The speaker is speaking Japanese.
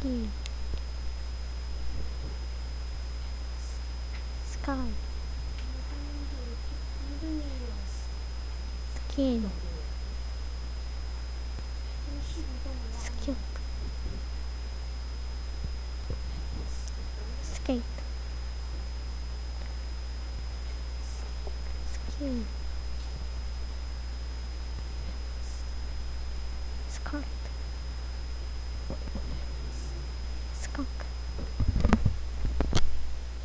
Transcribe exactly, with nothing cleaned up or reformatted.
キー、スカイ、スキー、スキップ、スケート、スキー、スカイ。